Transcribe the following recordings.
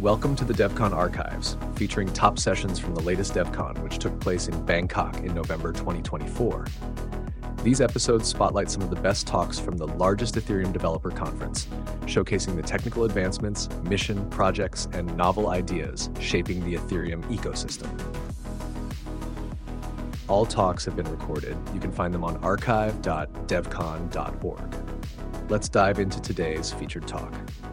Welcome to the DevCon Archives, featuring top sessions from the latest DevCon, which took place in Bangkok in November 2024. These episodes spotlight some of the best talks from the largest Ethereum developer conference, showcasing the technical advancements, mission, projects, and novel ideas shaping the Ethereum ecosystem. All talks have been recorded. You can find them on archive.devcon.org. Let's dive into today's featured talk.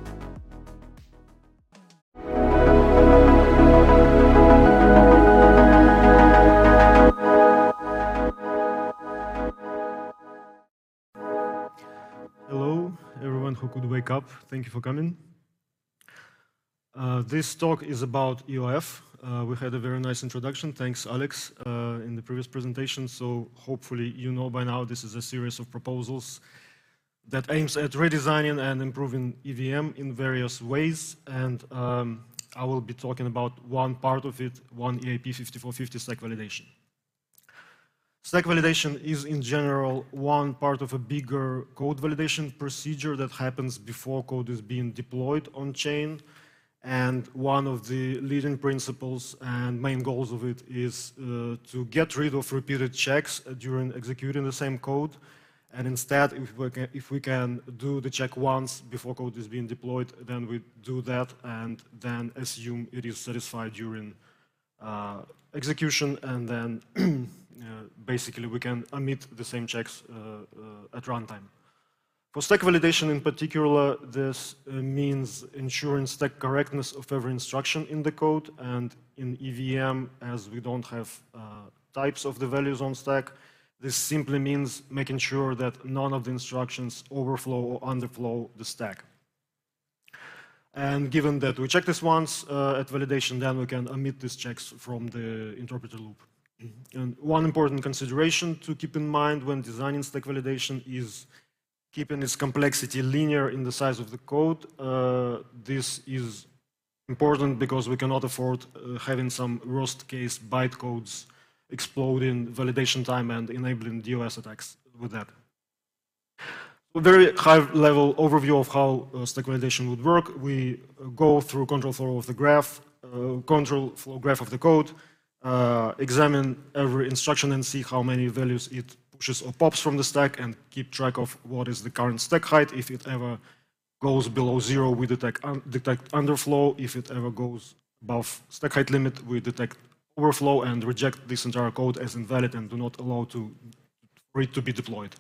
Hello, everyone who could wake up. Thank you for coming. This talk is about EOF. We had a very nice introduction. Thanks, Alex, in the previous presentation. So hopefully you know by now this is a series of proposals that aims at redesigning and improving EVM in various ways. And I will be talking about one part of it, one EIP 5450 stack validation. Stack validation is, in general, one part of a bigger code validation procedure that happens before code is being deployed on-chain. And one of the leading principles and main goals of it is to get rid of repeated checks during executing the same code. And instead, if we can do the check once before code is being deployed, then we do that and then assume it is satisfied during execution, and then basically we can omit the same checks at runtime. For stack validation in particular, this means ensuring stack correctness of every instruction in the code, and in EVM, as we don't have types of the values on stack, this simply means making sure that none of the instructions overflow or underflow the stack. And given that we check this once at validation, then we can omit these checks from the interpreter loop. And one important consideration to keep in mind when designing stack validation is keeping its complexity linear in the size of the code. This is important because we cannot afford having some worst-case bytecodes exploding validation time and enabling DOS attacks with that. A very high-level overview of how stack validation would work. We go through control flow of the graph, control flow graph of the code, examine every instruction and see how many values it pushes or pops from the stack, and keep track of what is the current stack height. If it ever goes below 0, we detect underflow. If it ever goes above stack height limit, we detect overflow and reject this entire code as invalid and do not allow for it to be deployed.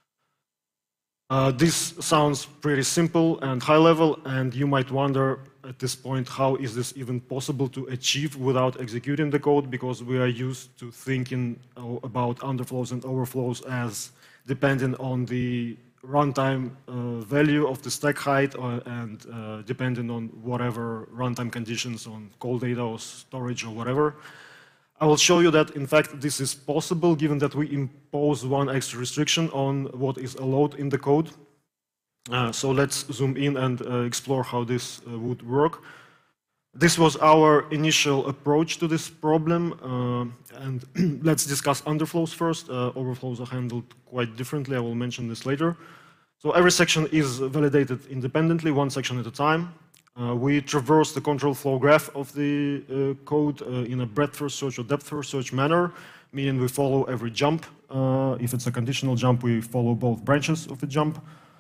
This sounds pretty simple and high level, and you might wonder at this point, how is this even possible to achieve without executing the code? Because we are used to thinking about underflows and overflows as depending on the runtime value of the stack height and depending on whatever runtime conditions on call data or storage or whatever. I will show you that, in fact, this is possible given that we impose one extra restriction on what is allowed in the code. So let's zoom in and explore how this would work. This was our initial approach to this problem, and let's discuss underflows first. Overflows are handled quite differently. I will mention this later. So every section is validated independently, one section at a time. We traverse the control flow graph of the code in a breadth-first search or depth-first search manner, meaning we follow every jump. If it's a conditional jump, we follow both branches of the jump.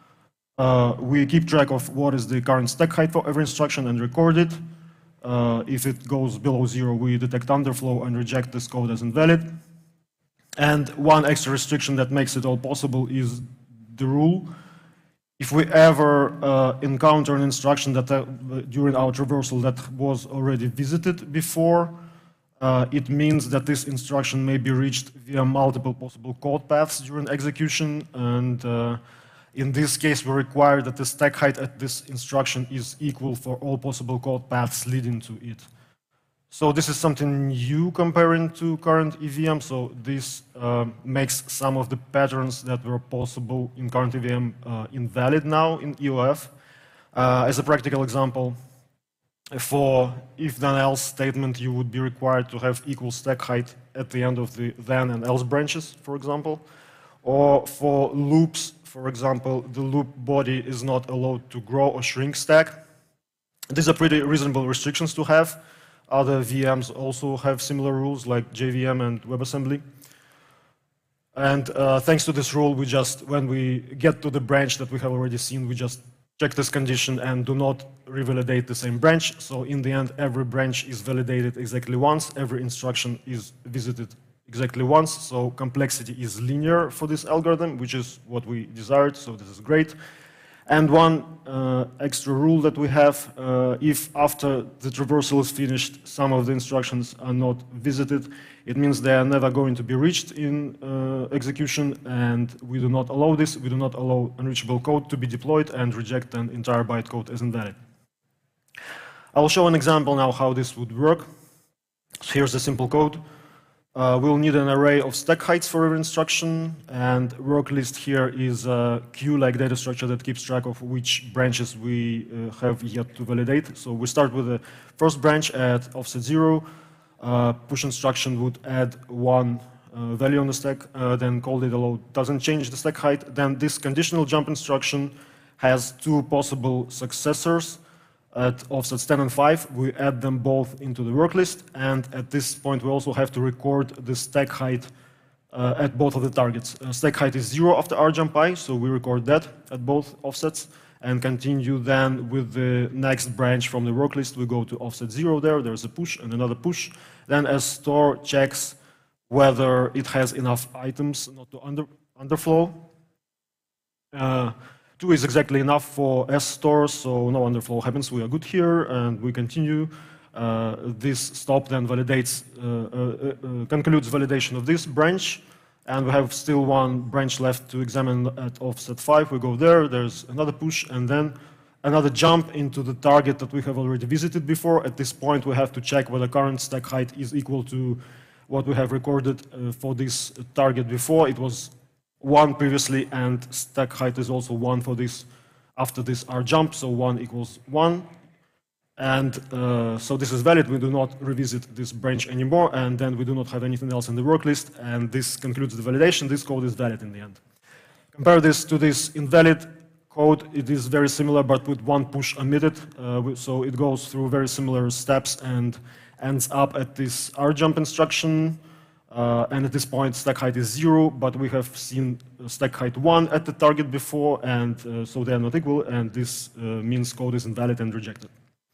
We keep track of what is the current stack height for every instruction and record it. If it goes below 0, we detect underflow and reject this code as invalid. And one extra restriction that makes it all possible is the rule. If we ever encounter an instruction that during our traversal that was already visited before, it means that this instruction may be reached via multiple possible code paths during execution. And in this case, we require that the stack height at this instruction is equal for all possible code paths leading to it. So this is something new comparing to current EVM. So this makes some of the patterns that were possible in current EVM invalid now in EOF. As a practical example, for if then else statement, you would be required to have equal stack height at the end of the then and else branches, for example. Or for loops, for example, the loop body is not allowed to grow or shrink stack. These are pretty reasonable restrictions to have. Other VMs also have similar rules like JVM and WebAssembly. And thanks to this rule, when we get to the branch that we have already seen, we just check this condition and do not revalidate the same branch. So in the end, every branch is validated exactly once. Every instruction is visited exactly once. So complexity is linear for this algorithm, which is what we desired. So this is great. And one extra rule that we have, if after the traversal is finished, some of the instructions are not visited, it means they are never going to be reached in execution, and we do not allow this. We do not allow unreachable code to be deployed and reject an entire bytecode as invalid. I'll show an example now how this would work. So here's the simple code. We'll need an array of stack heights for every instruction, and work list here is a queue-like data structure that keeps track of which branches we have yet to validate. So we start with the first branch at offset 0. Push instruction would add one value on the stack, then call data load doesn't change the stack height. Then this conditional jump instruction has two possible successors. At offsets 10 and 5, we add them both into the work list, and at this point we also have to record the stack height at both of the targets. Stack height is 0 after rjump I, so we record that at both offsets, and continue then with the next branch from the work list. We go to offset 0 there's a push and another push. Then as store checks whether it has enough items not to underflow. 2 is exactly enough for S store, so no underflow happens. We are good here, and we continue. This stop then validates, concludes validation of this branch, and we have still one branch left to examine at offset 5. We go there's another push, and then another jump into the target that we have already visited before. At this point, we have to check whether current stack height is equal to what we have recorded for this target before. It was 1 previously, and stack height is also 1 for this after this rjump, so 1 equals 1. And so this is valid. We do not revisit this branch anymore, and then we do not have anything else in the work list, and this concludes the validation. This code is valid in the end. Compare this to this invalid code. It is very similar, but with one push omitted. So it goes through very similar steps and ends up at this rjump instruction. And at this point, stack height is 0, but we have seen stack height 1 at the target before, and so they are not equal, and this means code is invalid and rejected.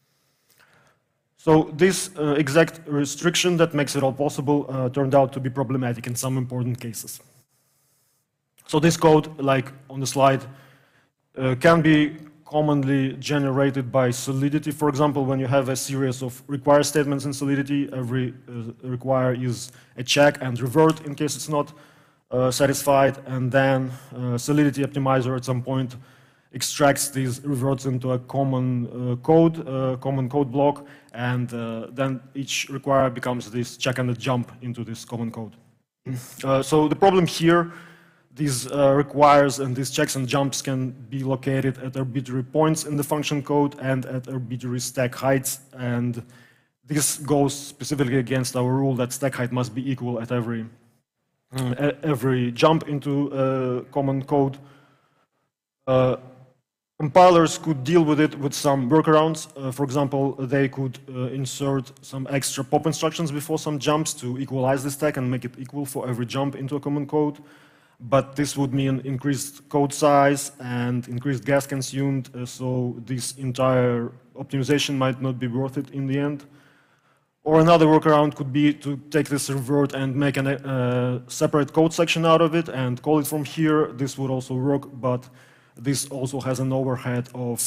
So this exact restriction that makes it all possible turned out to be problematic in some important cases. So this code, like on the slide, can be commonly generated by Solidity. For example, when you have a series of require statements in Solidity, every require is a check and revert in case it's not satisfied, and then Solidity optimizer at some point extracts these reverts into a common code block, and then each require becomes this check and a jump into this common code. So the problem here, these requires and these checks and jumps can be located at arbitrary points in the function code and at arbitrary stack heights, and this goes specifically against our rule that stack height must be equal at every jump into common code. Compilers could deal with it with some workarounds. For example, they could insert some extra pop instructions before some jumps to equalize the stack and make it equal for every jump into a common code. But this would mean increased code size and increased gas consumed, so this entire optimization might not be worth it in the end. Or another workaround could be to take this revert and make a separate code section out of it and call it from here. This would also work, but this also has an overhead of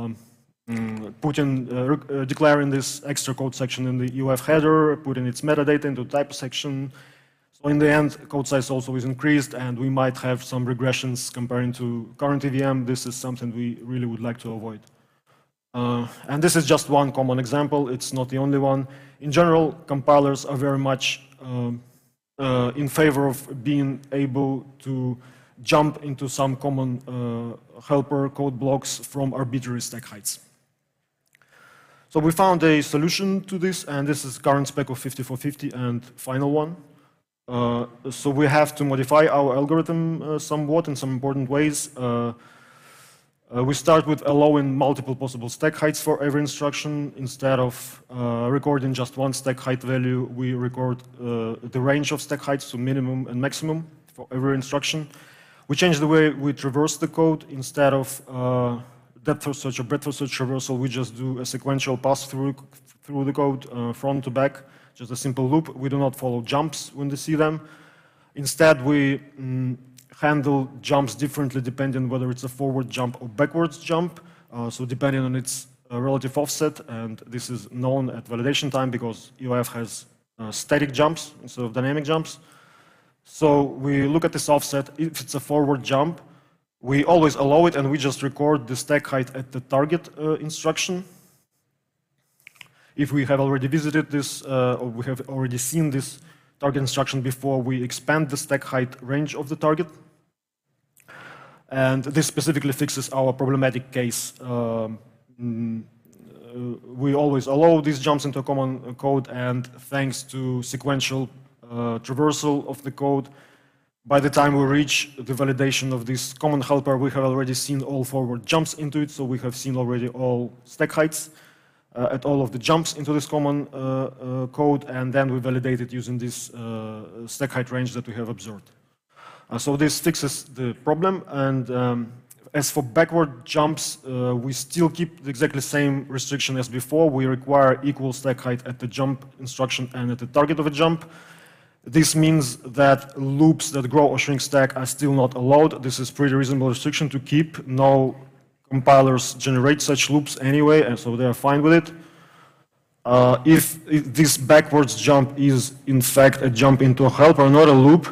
declaring this extra code section in the UF header, putting its metadata into the type section. So in the end, code size also is increased, and we might have some regressions comparing to current EVM. This is something we really would like to avoid. And this is just one common example. It's not the only one. In general, compilers are very much in favor of being able to jump into some common helper code blocks from arbitrary stack heights. So we found a solution to this, and this is current spec of 5450 and final one. So we have to modify our algorithm somewhat in some important ways. We start with allowing multiple possible stack heights for every instruction. Instead of recording just one stack height value, we record the range of stack heights to minimum and maximum for every instruction. We change the way we traverse the code. Instead of depth first search or breadth first search traversal, we just do a sequential pass through the code, front to back, just a simple loop. We do not follow jumps when we see them. Instead, we handle jumps differently depending whether it's a forward jump or backwards jump. So depending on its relative offset, and this is known at validation time because EOF has static jumps instead of dynamic jumps. So we look at this offset. If it's a forward jump, we always allow it, and we just record the stack height at the target instruction. If we have already visited this, or we have already seen this target instruction before, we expand the stack height range of the target. And this specifically fixes our problematic case. We always allow these jumps into a common code, and thanks to sequential traversal of the code, by the time we reach the validation of this common helper, we have already seen all forward jumps into it, so we have seen already all stack heights at all of the jumps into this common code, and then we validate it using this stack height range that we have observed. So this fixes the problem, and as for backward jumps, we still keep the exactly same restriction as before. We require equal stack height at the jump instruction and at the target of a jump. This means that loops that grow or shrink stack are still not allowed. This is pretty reasonable restriction to keep. No compilers generate such loops anyway, and so they are fine with it. If this backwards jump is in fact a jump into a helper, not a loop,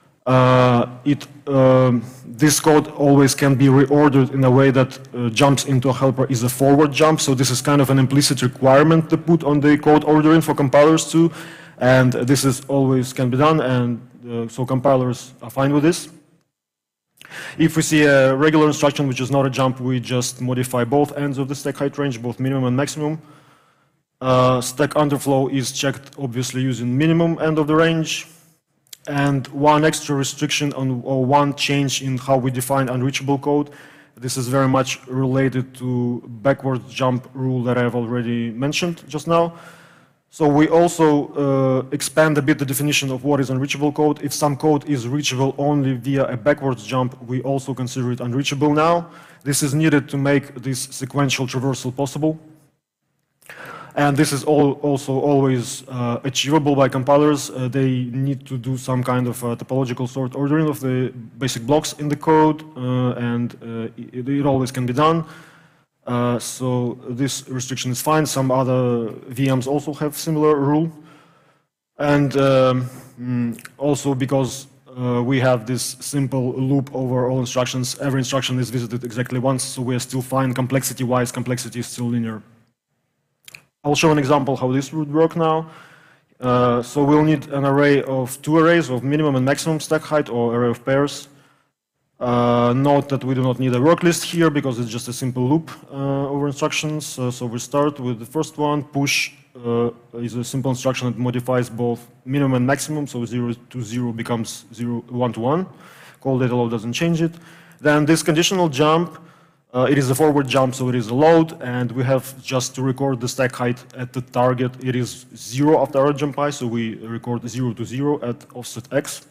this code always can be reordered in a way that jumps into a helper is a forward jump. So this is kind of an implicit requirement to put on the code ordering for compilers too. And this is always can be done, and so compilers are fine with this. If we see a regular instruction which is not a jump, we just modify both ends of the stack height range, both minimum and maximum. Stack underflow is checked obviously using minimum end of the range. And one extra restriction or one change in how we define unreachable code. This is very much related to backwards jump rule that I've already mentioned just now. So we also expand a bit the definition of what is unreachable code. If some code is reachable only via a backwards jump, we also consider it unreachable now. This is needed to make this sequential traversal possible. And this is also always achievable by compilers. They need to do some kind of topological sort ordering of the basic blocks in the code, and it always can be done. So this restriction is fine. Some other VMs also have similar rule. And also because we have this simple loop over all instructions, every instruction is visited exactly once, so we are still fine complexity-wise. Complexity is still linear. I'll show an example how this would work now. So we'll need an array of two arrays of minimum and maximum stack height, or array of pairs. Note that we do not need a work list here because it's just a simple loop over instructions. So we start with the first one. Push is a simple instruction that modifies both minimum and maximum. So 0 to 0 becomes 1 to 1. Call data load doesn't change it. Then this conditional jump, it is a forward jump, so it is a load, and we have just to record the stack height at the target. It is 0 after our jump I, so we record 0 to 0 at offset x.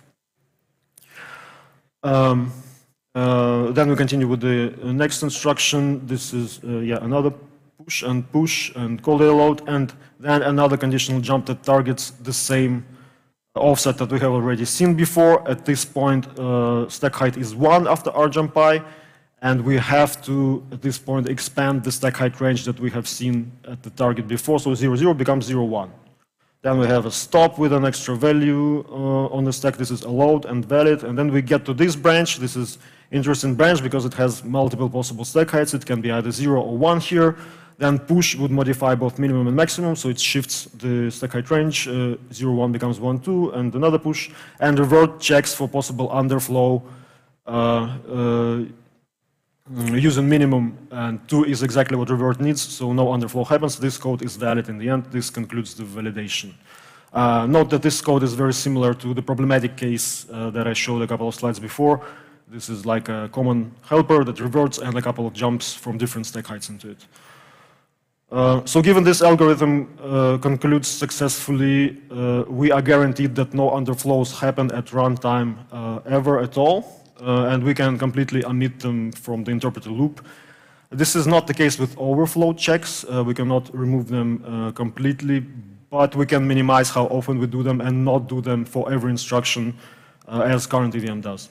Then we continue with the next instruction. This is another push and call data load, and then another conditional jump that targets the same offset that we have already seen before. At this point, stack height is 1 after our jump I, and we have to, at this point, expand the stack height range that we have seen at the target before. So 0, 0 becomes 0, 1. Then we have a stop with an extra value on the stack. This is allowed and valid. And then we get to this branch. This is interesting branch because it has multiple possible stack heights. It can be either 0 or 1 here. Then push would modify both minimum and maximum, so it shifts the stack height range. 0, 1 becomes 1, 2, and another push. And revert checks for possible underflow using minimum, and 2 is exactly what revert needs, so no underflow happens. This code is valid in the end. This concludes the validation. Note that this code is very similar to the problematic case that I showed a couple of slides before. This is like a common helper that reverts and a couple of jumps from different stack heights into it. So given this algorithm concludes successfully, we are guaranteed that no underflows happen at runtime ever at all, and we can completely omit them from the interpreter loop. This is not the case with overflow checks. We cannot remove them completely, but we can minimize how often we do them and not do them for every instruction as current EVM does.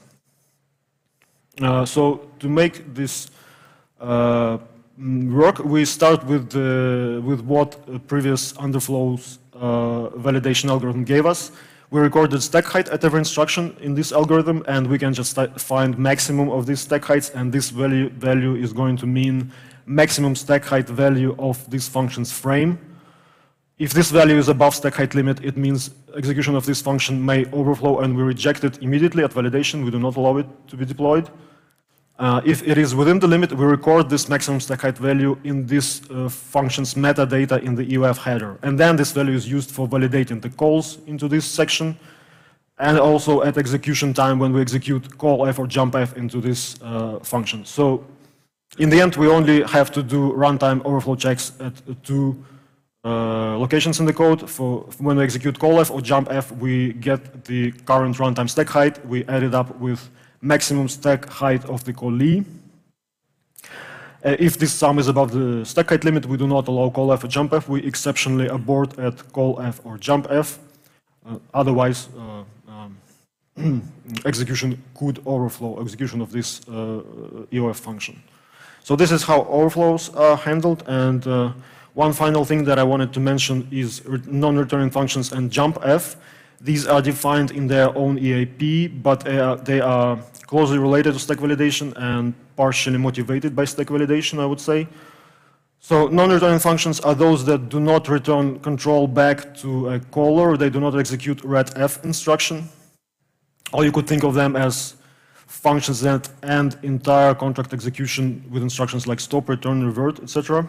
So to make this work, we start with what previous underflows validation algorithm gave us. We recorded stack height at every instruction in this algorithm, and we can just find maximum of these stack heights, and this value is going to mean maximum stack height value of this function's frame. If this value is above stack height limit, it means execution of this function may overflow, and we reject it immediately at validation. We do not allow it to be deployed. If it is within the limit, we record this maximum stack height value in this function's metadata in the EOF header. And then this value is used for validating the calls into this section, and also at execution time when we execute callf or jumpf into this function. So in the end, we only have to do runtime overflow checks at two locations in the code. For when we execute callf or jumpf, we get the current runtime stack height. We add it up with maximum stack height of the callee. If this sum is above the stack height limit, we do not allow callf or jumpf. We exceptionally abort at callf or jumpf. Otherwise, execution could overflow execution of this EOF function. So this is how overflows are handled. And one final thing that I wanted to mention is non-returning functions and jumpf. These are defined in their own EAP, but they are closely related to stack validation and partially motivated by stack validation, I would say. So non-returning functions are those that do not return control back to a caller. They do not execute retf instruction. Or you could think of them as functions that end entire contract execution with instructions like stop, return, revert, etc.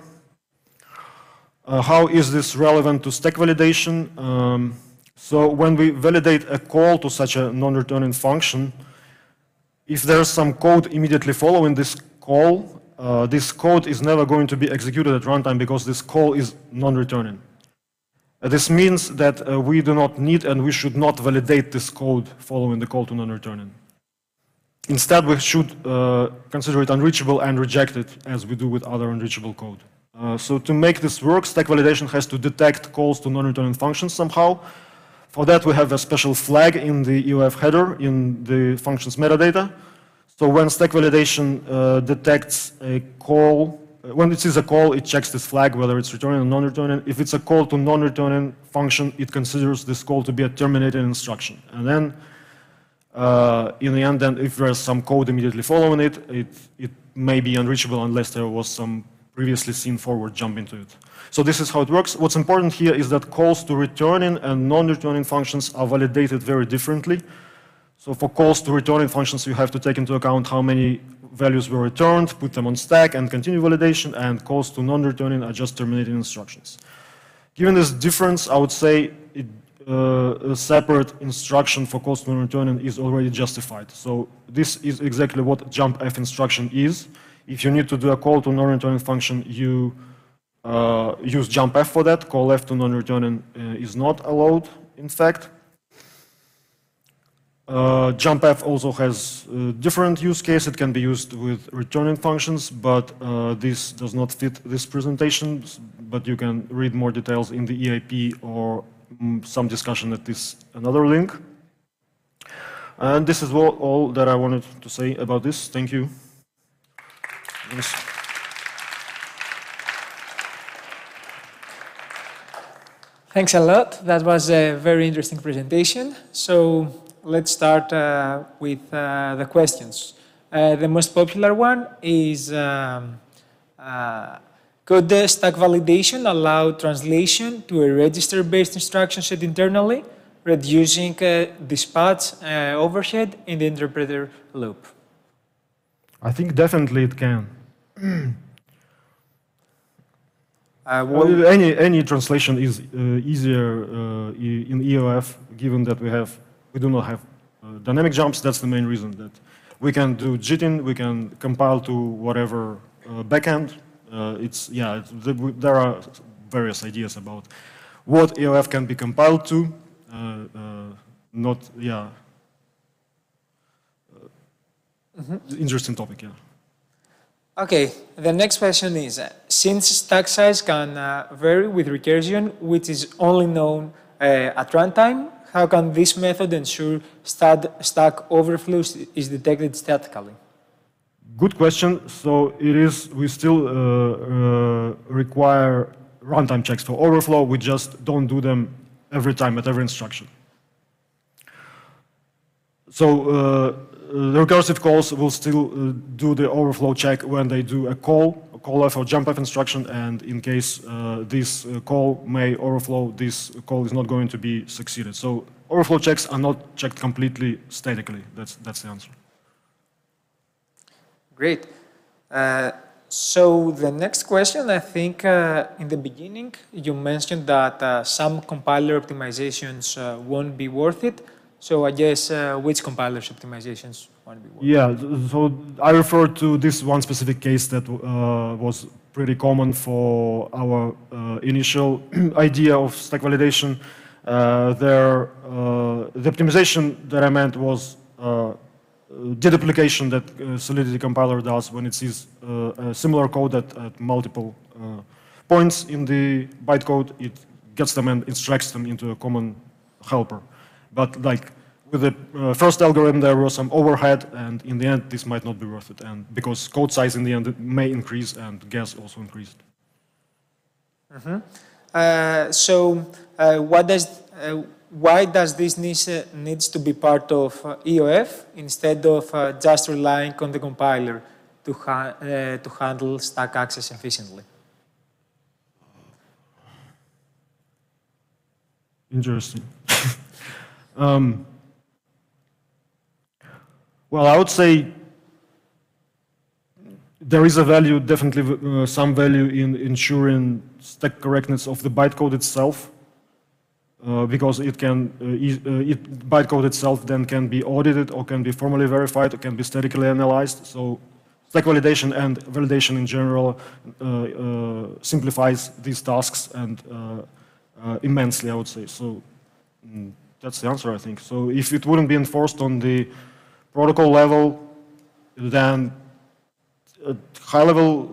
How is this relevant to stack validation? So when we validate a call to such a non-returning function, if there's some code immediately following this call, this code is never going to be executed at runtime because this call is non-returning. This means that we do not need and we should not validate this code following the call to non-returning. Instead, we should consider it unreachable and reject it as we do with other unreachable code. So to make this work, stack validation has to detect calls to non-returning functions somehow. For that, we have a special flag in the EOF header in the function's metadata. So when stack validation detects a call, when it sees a call, it checks this flag, whether it's returning or non-returning. If it's a call to non-returning function, it considers this call to be a terminated instruction. And then, in the end, then if there's some code immediately following it, it may be unreachable unless there was some previously seen forward jump into it. So this is how it works. What's important here is that calls to returning and non-returning functions are validated very differently. So for calls to returning functions, you have to take into account how many values were returned, put them on stack, and continue validation, and calls to non-returning are just terminating instructions. Given this difference, I would say a separate instruction for calls to non-returning is already justified. So this is exactly what jumpf instruction is. If you need to do a call to non-returning function, you use jumpf for that. Callf to non-returning is not allowed, in fact. Jumpf also has a different use case. It can be used with returning functions, but this does not fit this presentation. But you can read more details in the EIP or some discussion at this another link. And this is all that I wanted to say about this. Thank you. Yes. Thanks a lot. That was a very interesting presentation. So let's start with the questions. The most popular one is, could the stack validation allow translation to a register-based instruction set internally, reducing dispatch overhead in the interpreter loop? I think definitely it can. Any translation is easier in EOF, given that we do not have dynamic jumps. That's the main reason that We can do JITin, we can compile to whatever backend. There are various ideas about what EOF can be compiled to. Interesting topic, yeah. Okay, the next question is, since stack size can vary with recursion, which is only known at runtime, how can this method ensure stack overflows is detected statically? Good question. So we still require runtime checks for overflow. We just don't do them every time at every instruction. So the recursive calls will still do the overflow check when they do a callf or jumpf instruction, and in case this call may overflow, this call is not going to be succeeded. So overflow checks are not checked completely statically. That's the answer. Great. So the next question, I think in the beginning you mentioned that some compiler optimizations won't be worth it. So I guess which compilers optimizations won't be worth it? Yeah, so I referred to this one specific case that was pretty common for our initial idea of stack validation. The optimization that I meant was deduplication that Solidity compiler does when it sees a similar code at multiple points in the bytecode. It gets them and extracts them into a common helper. But like with the first algorithm, there was some overhead, and in the end, this might not be worth it. And because code size in the end may increase, and gas also increased. Why does this needs to be part of EOF instead of just relying on the compiler to handle stack access efficiently? Interesting. Well, I would say there is a value, definitely some value in ensuring stack correctness of the bytecode itself, because bytecode itself then can be audited or can be formally verified or can be statically analyzed. So stack validation and validation in general simplifies these tasks and immensely, I would say. So that's the answer, I think. So if it wouldn't be enforced on the protocol level, then at high level,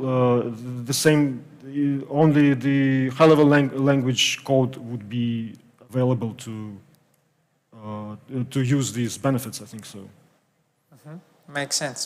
only the high-level language code would be available to use these benefits, I think so. Makes sense.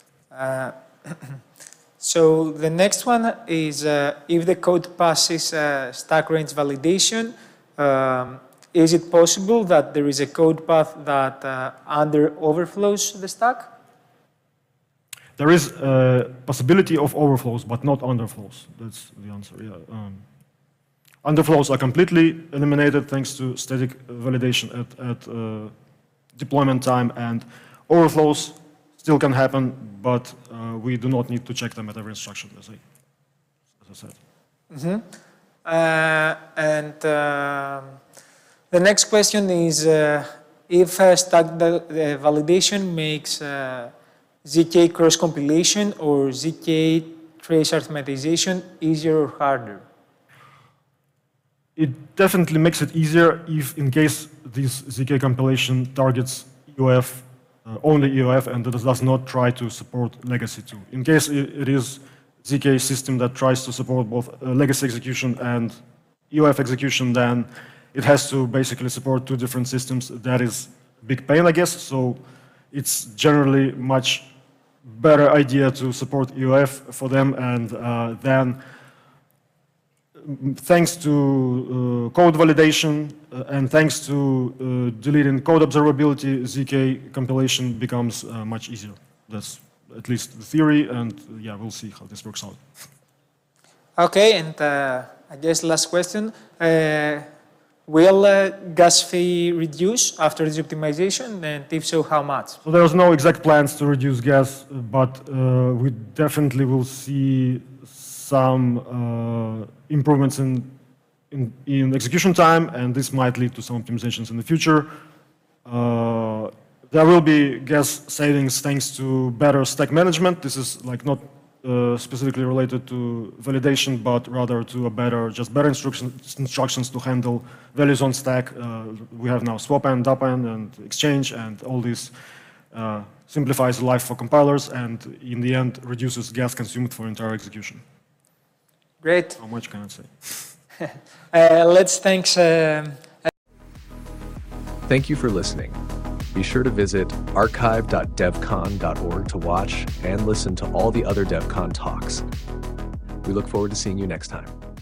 So the next one is if the code passes stack range validation, is it possible that there is a code path that under overflows the stack? There is a possibility of overflows, but not underflows. That's the answer, yeah. Underflows are completely eliminated thanks to static validation at deployment time, and overflows still can happen, but we do not need to check them at every instruction, as I said. The next question is if stack validation makes ZK cross-compilation or ZK trace arithmetization easier or harder? It definitely makes it easier if, in case this ZK compilation targets EOF, only EOF, and does not try to support legacy too. In case it is ZK system that tries to support both legacy execution and EOF execution, then it has to basically support two different systems. That is a big pain, I guess. So it's generally much better idea to support EOF for them, and then thanks to code validation and thanks to deleting code observability, ZK compilation becomes much easier. That's at least the theory, and yeah, we'll see how this works out. Okay, and I guess last question. Will gas fee reduce after this optimization, and if so, how much? So there's no exact plans to reduce gas, but we definitely will see some improvements in execution time, and this might lead to some optimizations in the future. There will be gas savings thanks to better stack management. This is like not specifically related to validation, but rather to better instructions to handle values on stack. We have now swap-n, dup-n, and exchange, and all this simplifies life for compilers, and in the end reduces gas consumed for entire execution. Great. How much can I say? Let's thanks. Thank you for listening. Be sure to visit archive.devcon.org to watch and listen to all the other DevCon talks. We look forward to seeing you next time.